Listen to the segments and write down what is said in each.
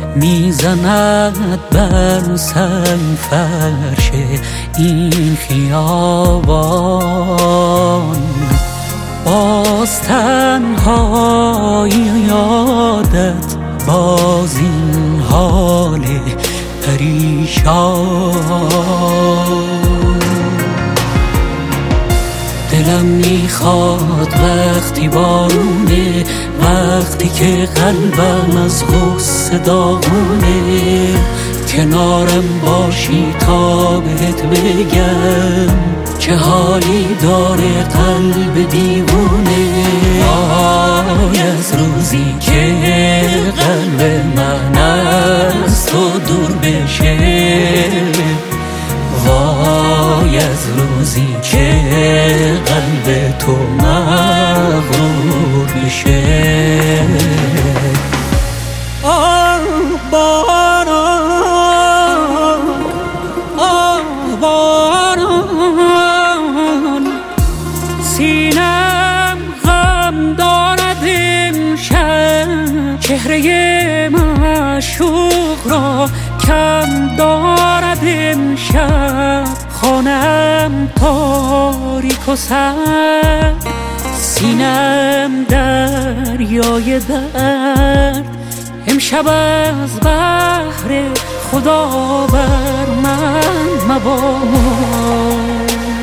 میزند بر سنگ فرش این خیابان. باز تنهایی یادت باز این حال پریشان. دلم میخواد وقتی بارونه، وقتی که قلبم از غصه داغونه، کنارم باشی تا بهت بگم چه حالی داره قلب دیوونه. وای از روزی که قلب من از تو دور بشه، وای از روزی که قلب تو مغرور بشه. آه باران، آه باران، سینم غم دارد امشب، چهره معشوق را کم دارد امشب. خانم تاریک و سرد، سینم دریای درد، امشب از بحر خدا بر من مباد.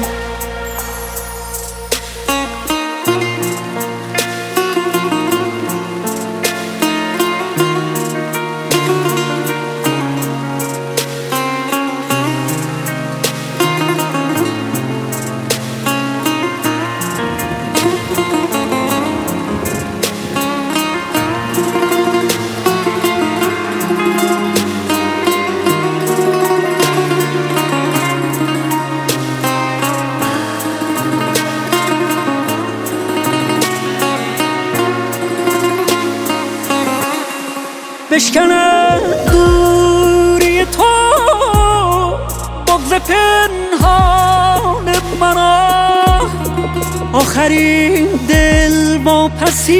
بشکند دوری تو بغض پنهان مرا، آخرین دل واپسی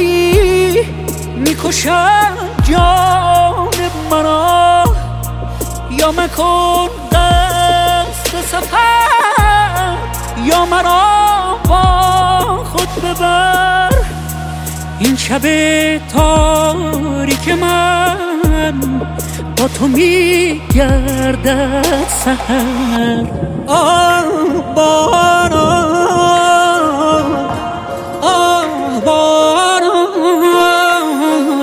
میکشد جان مرا. یا مکن قصد سفر، یا مرا با خود ببر. این شب تاریک من با تو میگردد سحر. آه باران، آه باران،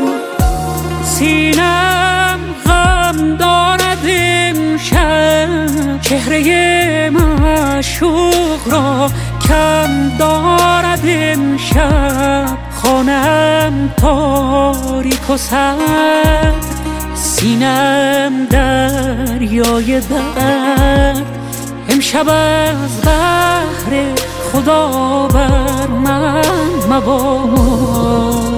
سینم غم دارد امشب، چهره معشوق را کم دارد امشب. خانم تاریک و سرد، سینم دریای درد، امشب از بحر خدا بر من مباد.